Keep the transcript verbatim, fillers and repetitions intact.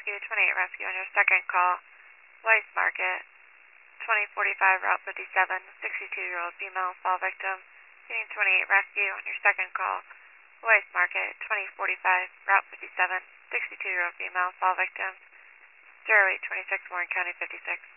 Rescue, twenty-eight Rescue on your second call. Weiss Market, twenty forty-five, Route fifty-seven, sixty-two-year-old female fall victim. Unit twenty-eight Rescue on your second call. Weiss Market, twenty forty-five, Route fifty-seven, sixty-two-year-old female fall victim. zero eight two six, Warren County fifty-six.